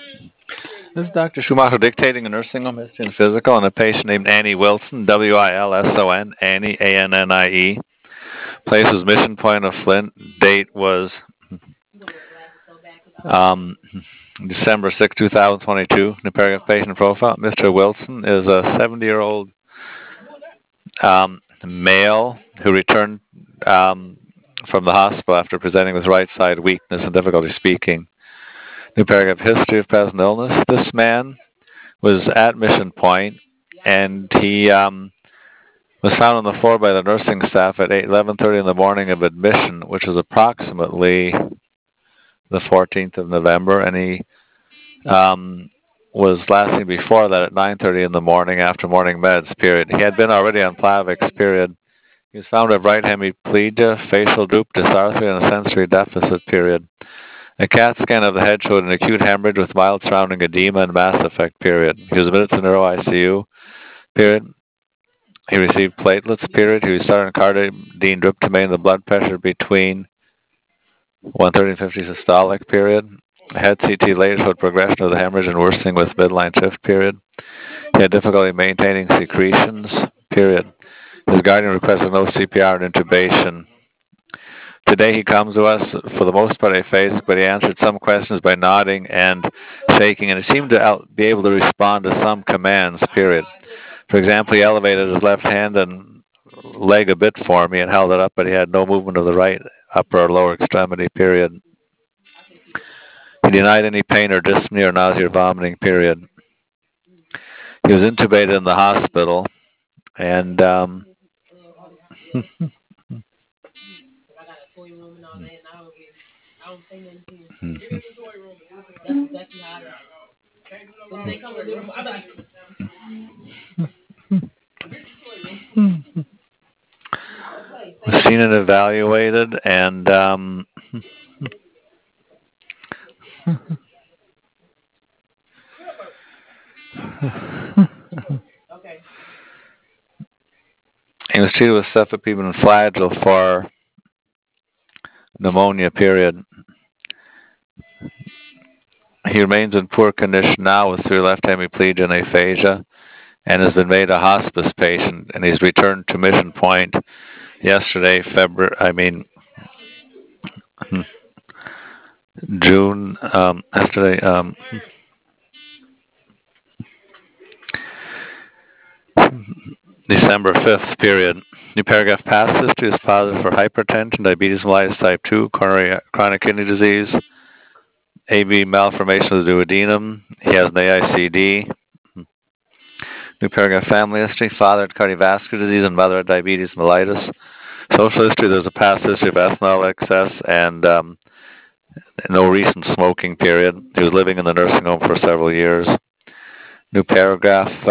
This is Dr. Schumacher dictating a nursing home history and physical on a patient named Annie Wilson, Wilson, Annie, Annie. Place was Mission Point of Flint. Date was um, December 6, 2022. The paragraph patient profile. Mr. Wilson is a 70-year-old male who returned from the hospital after presenting with right side weakness and difficulty speaking. New paragraph history of present illness. This man was at Mission Point and he was found on the floor by the nursing staff at 11:30 in the morning of admission, which was approximately the 14th of November, and he um, was last seen before that at 9:30 in the morning after morning meds. Period. He had been already on Plavix. Period. He was found to have right hemiplegia, facial droop, dysarthria, and a sensory deficit. Period. A CAT scan of the head showed an acute hemorrhage with mild surrounding edema and mass effect. Period. He was admitted to neuro ICU. Period. He received platelets. Period. He started on cardamine drip to maintain the blood pressure between 130 and 50 systolic. Period. Head CT later showed progression of the hemorrhage and worsening with midline shift. Period. He had difficulty maintaining secretions. Period. His guardian requested no CPR and intubation. Today he comes to us for the most part aphasic, but he answered some questions by nodding and shaking, and he seemed to be able to respond to some commands. Period. For example, he elevated his left hand and leg a bit for me and held it up, but he had no movement of the right upper or lower extremity. Period. He denied any pain or dyspnea or nausea or vomiting. Period. He was intubated in the hospital, and was seen and evaluated, and he was treated with cefepime and Flagyl for pneumonia. Period. He remains in poor condition now with severe left hemiplegia and aphasia, and has been made a hospice patient, and he's returned to Mission Point yesterday, June, yesterday, December 5th. Period. New paragraph. Past history is positive for hypertension, diabetes mellitus type 2, coronary chronic kidney disease, AV malformation of the duodenum. He has an AICD. New paragraph. Family history. Father had cardiovascular disease and mother had diabetes mellitus. Social history. There's a past history of ethanol excess and no recent smoking. Period. He was living in the nursing home for several years. New paragraph.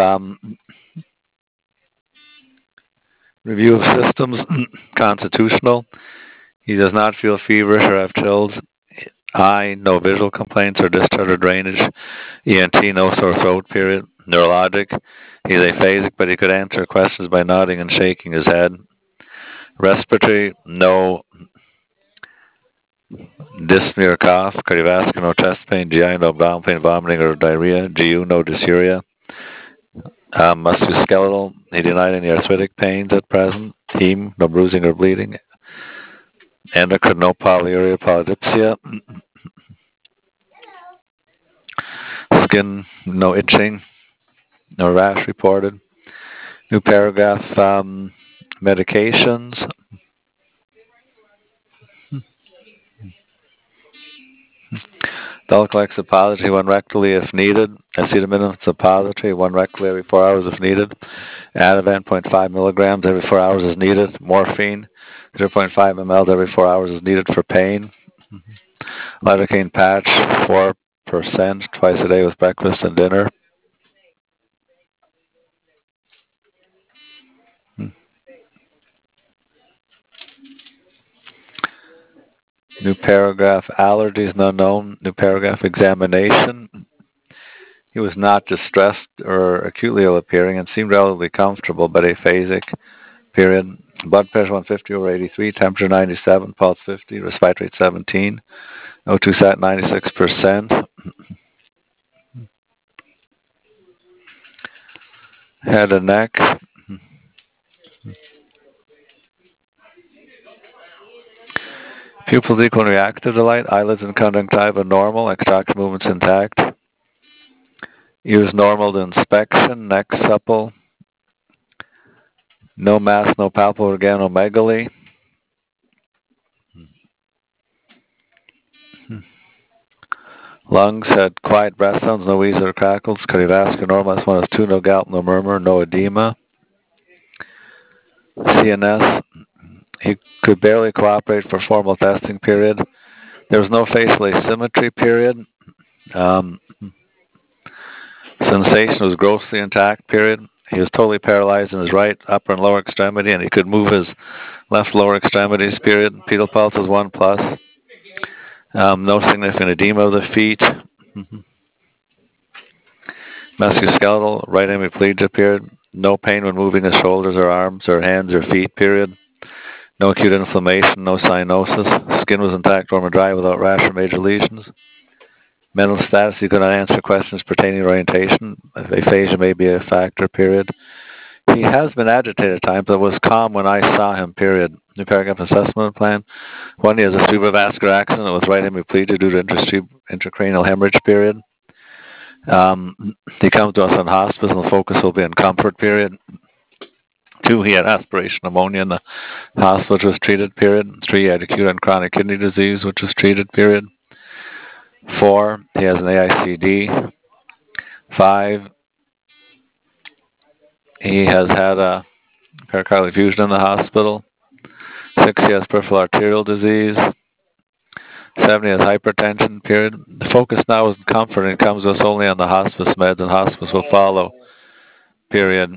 Review of systems. Constitutional. He does not feel feverish or have chills. Eye, no visual complaints or discharge or drainage. ENT, no sore throat. Period. Neurologic. He's aphasic, but he could answer questions by nodding and shaking his head. Respiratory, no dyspnea or cough. Cardiovascular, no chest pain. GI, no abdominal pain, vomiting or diarrhea. GU, no dysuria. Musculoskeletal, he denied any arthritic pains at present. Heme, no bruising or bleeding. Endocrine, no polyuria, polydipsia. Skin, no itching, no rash reported. New paragraph, medications. Dulcolax suppository, 1 rectally if needed. Acetaminophen suppository, 1 rectally every 4 hours if needed. Ativan, 0.5 milligrams every 4 hours is needed. Morphine, 0.5 ml every 4 hours is needed for pain. Lidocaine patch, 4% twice a day with breakfast and dinner. New paragraph, allergies not known. New paragraph, examination. He was not distressed or acutely ill appearing and seemed relatively comfortable but aphasic. Period. Blood pressure 150 over 83, temperature 97, pulse 50, respiratory rate 17, O2 sat 96%. head and neck. Pupils equally reactive to light. Eyelids and conjunctiva normal. Extraction movements intact. Ears normal to inspection. Neck supple. No mass, no palpable organomegaly. Lungs had quiet breath sounds, no wheezes or crackles. Cardiovascular normal, S1, S2, no gout, no murmur, no edema. CNS, he could barely cooperate for formal testing period. There was no facial asymmetry period. Sensation was grossly intact period. He was totally paralyzed in his right upper and lower extremity, and he could move his left lower extremities period. Pedal pulse was 1 plus. No significant edema of the feet. Musculoskeletal, right hemiplegia period. No pain when moving his shoulders or arms or hands or feet period. No acute inflammation, no cyanosis. Skin was intact, warm and dry without rash or major lesions. Mental status, he could not answer questions pertaining to orientation. Aphasia may be a factor, period. He has been agitated at times, but was calm when I saw him, period. New paragraph assessment plan. 1, he has a cerebrovascular accident with right hemiplegia due to intracranial hemorrhage, period. He comes to us in hospice, and the focus will be on comfort, period. 2, he had aspiration pneumonia in the hospital, which was treated, period. 3, he had acute and chronic kidney disease, which was treated, period. 4, he has an AICD. 5, he has had a pericardial effusion in the hospital. 6, he has peripheral arterial disease. 7, he has hypertension, period. The focus now is comfort, and it comes to us only on the hospice meds, and hospice will follow, period.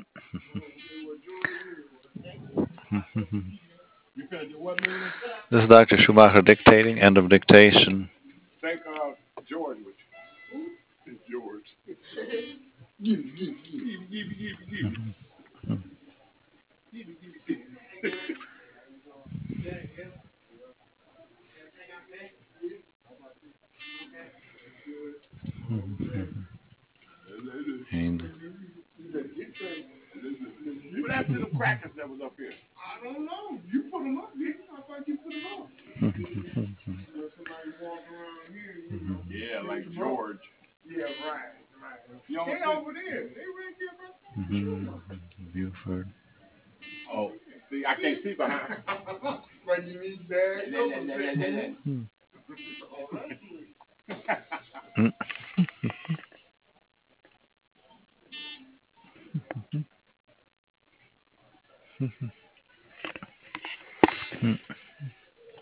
This is Dr. Schumacher dictating. End of dictation. Thank George. George. What happened to the crackers that was up here? I don't know. You put them up, didn't you? I thought you put them up. Somebody walk around here. Yeah, like George. Yeah, right. They over there. They right there, bro. Buford. Oh, see, I can't see behind. When you need that.